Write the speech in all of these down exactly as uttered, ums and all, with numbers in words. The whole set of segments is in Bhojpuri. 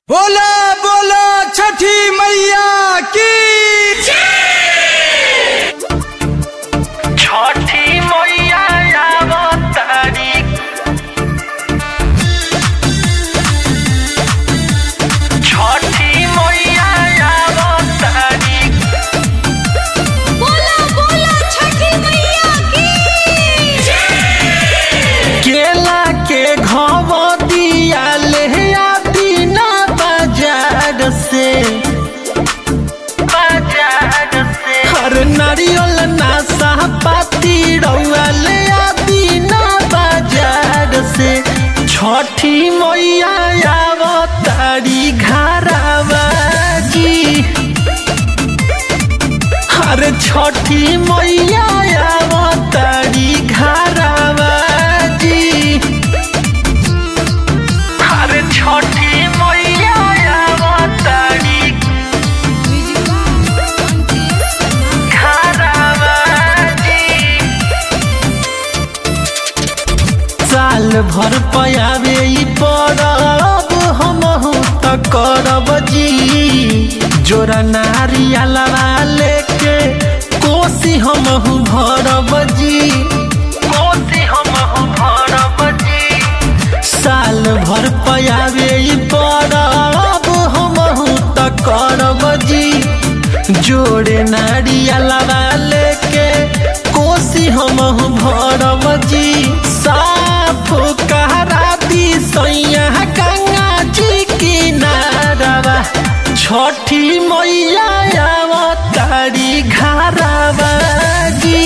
बोला बोला छठी मैया की छठी मैया अवतारी छठी मैया अवतारी बोला बोला छठी मैया की केला के घव दिया ले आती ना बाजार से बाजार से हर नारियल नाशा पाती रउआ ले आती ना बाजार से छठी मैया अवतारी घरवा जी अरे छठी मैया अवतारी घरवा जी अरे छठी मैया अवतारी घरवा जी साल भर पयावे ई परब हमहु त करब जी जोरा नारियलवा लेके कोसी हमहु भरब जी कोसी हमहु भरब जी साल भर पयावे ई परब हमहु त करब जी जोड़े नारियलवा लेके कोसी हमहु भरब जी साफ कहरा दी सैया गंगा जी किनारवा छठी मैया अवतारी घरवा जी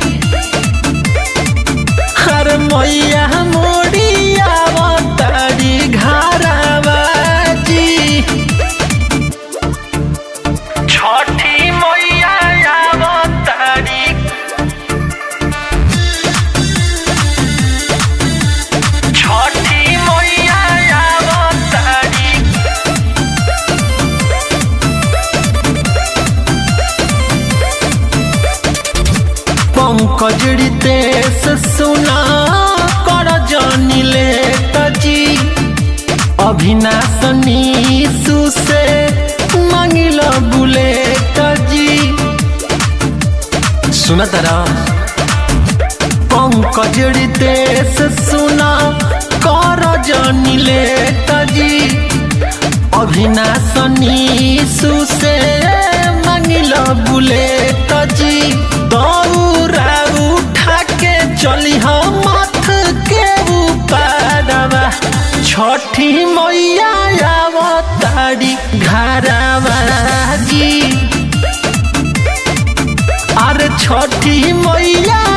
हर मैया मोरी अवतारी घरवा जी छठी मैया अवतारी छठी मैया अवतारी पंकज रितेश सुना कर जानी ले तजी अभिनाशनी सुसे मांगिल बुलेट जी सुना तारा पंकज रितेश सुना कर जानी ले तजी अभिनाशनी सुसे मांगिल बुलेट जी दौरा उठा के चली हम मथ के ऊपरवा छठी मैया अवतारी घरवा जी अरे छठी मैया